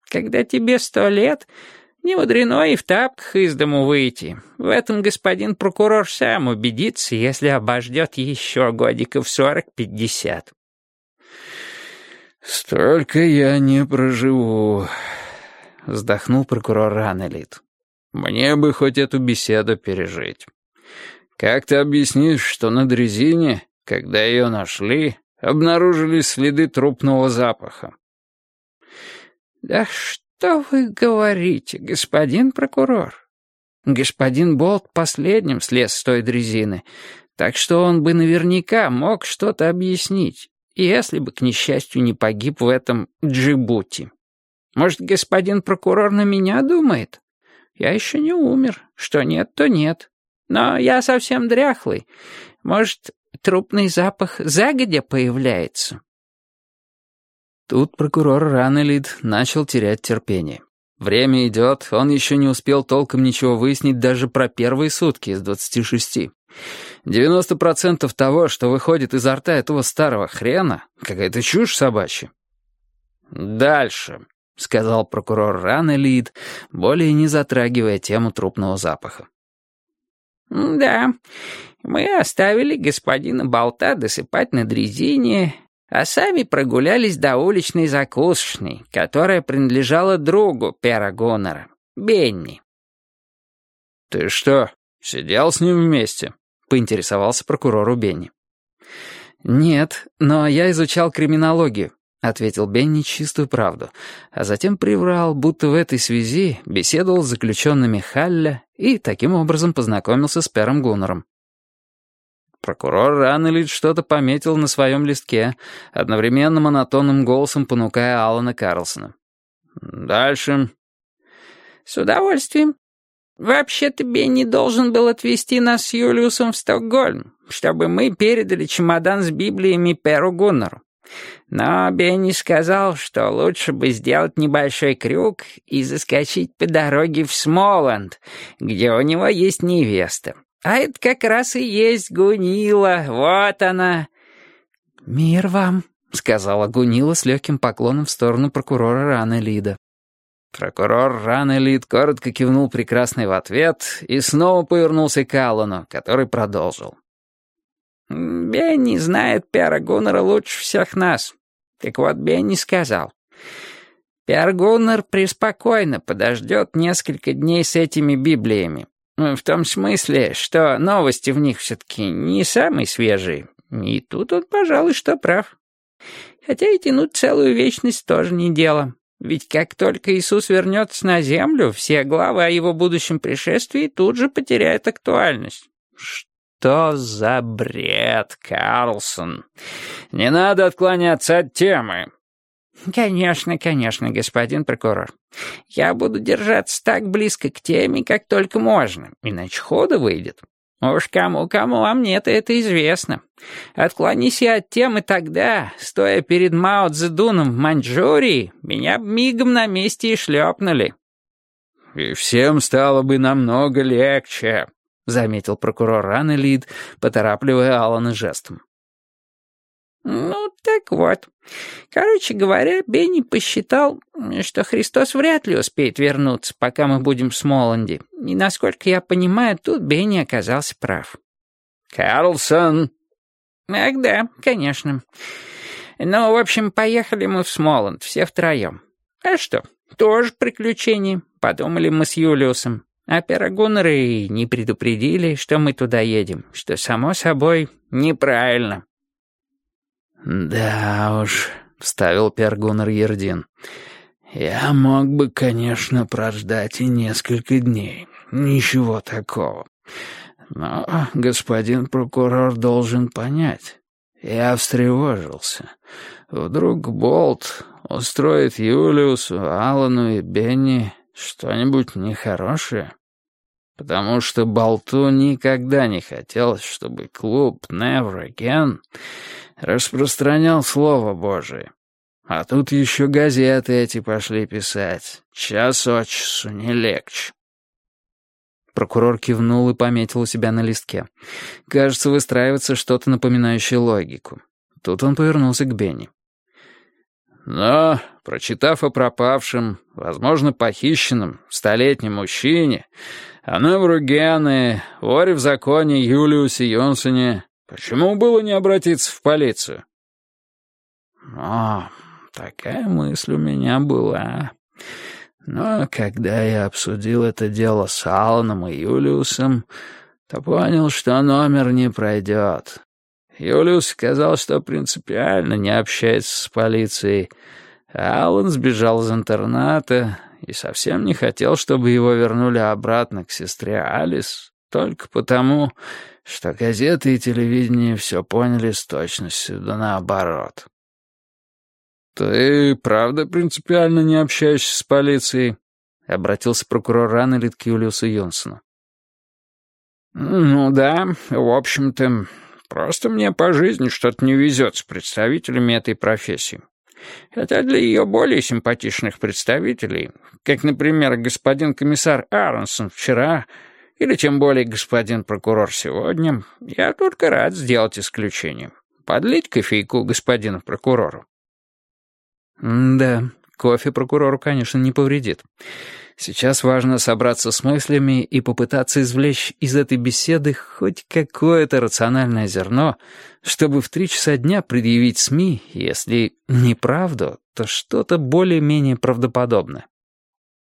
Когда тебе 100 лет, не мудрено и в тапках из дому выйти. В этом господин прокурор сам убедится, если обождет еще годиков 40-50. «Столько я не проживу», — вздохнул прокурор Раннелид. «Мне бы хоть эту беседу пережить. Как ты объяснишь, что на дрезине, когда ее нашли, обнаружились следы трупного запаха?» «Да что вы говорите, господин прокурор? Господин Болт последним слез с той дрезины, так что он бы наверняка мог что-то объяснить, если бы, к несчастью, не погиб в этом Джибути. Может, господин прокурор на меня думает? Я еще не умер. Что нет, то нет. Но я совсем дряхлый. Может, трупный запах загодя появляется?» Тут прокурор Раннелид начал терять терпение. Время идет, он еще не успел толком ничего выяснить даже про первые сутки из 26. 90% того, что выходит изо рта этого старого хрена, какая-то чушь собачья. «Дальше», — сказал прокурор Раннелид, более не затрагивая тему трупного запаха. «Да, мы оставили господина Болта досыпать на дрезине, а сами прогулялись до уличной закусочной, которая принадлежала другу Пера Гуннера, Бенни». «Ты что, сидел с ним вместе?» — поинтересовался прокурору Бенни. «Нет, но я изучал криминологию», — ответил Бенни чистую правду, а затем приврал, будто в этой связи беседовал с заключенными Халля и таким образом познакомился с Пером Гуннером. Прокурор Раннелид что-то пометил на своем листке, одновременно монотонным голосом понукая Алана Карлсона. «Дальше». «С удовольствием. Вообще-то Бенни должен был отвезти нас с Юлиусом в Стокгольм, чтобы мы передали чемодан с Библиями Перу Гуннеру. Но Бенни сказал, что лучше бы сделать небольшой крюк и заскочить по дороге в Смоланд, где у него есть невеста. А это как раз и есть Гунила, вот она». «Мир вам», — сказала Гунила с легким поклоном в сторону прокурора Раннелида. Прокурор Раннелид коротко кивнул прекрасный в ответ и снова повернулся к Аллану, который продолжил. «Бенни знает Пера Гуннера лучше всех нас. Так вот, Бенни сказал, Пер Гуннер преспокойно подождет несколько дней с этими Библиями. В том смысле, что новости в них все-таки не самые свежие. И тут он, пожалуй, что прав. Хотя и тянуть целую вечность тоже не дело. Ведь как только Иисус вернется на землю, все главы о его будущем пришествии тут же потеряют актуальность». «Что за бред, Карлсон? Не надо отклоняться от темы». «Конечно, конечно, господин прокурор. Я буду держаться так близко к теме, как только можно, иначе хода выйдет. Уж кому-кому, а мне-то это известно. Отклонись я от темы тогда, стоя перед Мао Цзэдуном в Маньчжурии, меня мигом на месте и шлепнули». «И всем стало бы намного легче», — заметил прокурор Раннелид, поторапливая Алана жестом. «Ну, так вот. Короче говоря, Бенни посчитал, что Христос вряд ли успеет вернуться, пока мы будем в Смоланде. И, насколько я понимаю, тут Бенни оказался прав». «Карлсон!» «Ах да, конечно. Ну, в общем, поехали мы в Смоланд, все втроем. А что, тоже приключение, подумали мы с Юлиусом. А Пера Гуннера и не предупредили, что мы туда едем, что, само собой, неправильно». «Да уж», — вставил Пер Гуннер Ердин. «Я мог бы, конечно, прождать и несколько дней. Ничего такого. Но господин прокурор должен понять. Я встревожился. Вдруг Болт устроит Юлиусу, Аллану и Бенни что-нибудь нехорошее? Потому что Болту никогда не хотелось, чтобы клуб Never Again распространял Слово Божие. А тут еще газеты эти пошли писать. Час от часу не легче». Прокурор кивнул и пометил у себя на листке. Кажется, выстраивается что-то напоминающее логику. Тут он повернулся к Бенни. Но, прочитав о пропавшем, возможно, похищенном, столетнем мужчине, о Невругене, воре в законе Юлиусе Йонсоне, почему было не обратиться в полицию? Такая мысль у меня была. Но когда я обсудил это дело с Алланом и Юлиусом, то понял, что номер не пройдет. Юлиус сказал, что принципиально не общается с полицией, а Аллан сбежал из интерната и совсем не хотел, чтобы его вернули обратно к сестре Алис, только потому, что газеты и телевидение все поняли с точностью да наоборот. «Ты правда принципиально не общаешься с полицией?» — обратился прокурор Раннелит к Юлиусу Йонсону. «Ну да, в общем-то, просто мне по жизни что-то не везет с представителями этой профессии. Хотя для ее более симпатичных представителей, как, например, господин комиссар Аронсон вчера, или тем более господин прокурор сегодня, я только рад сделать исключение. Подлить кофейку господину прокурору». Да, кофе прокурору, конечно, не повредит. Сейчас важно собраться с мыслями и попытаться извлечь из этой беседы хоть какое-то рациональное зерно, чтобы в 3 часа дня предъявить СМИ, если не правду, то что-то более-менее правдоподобное.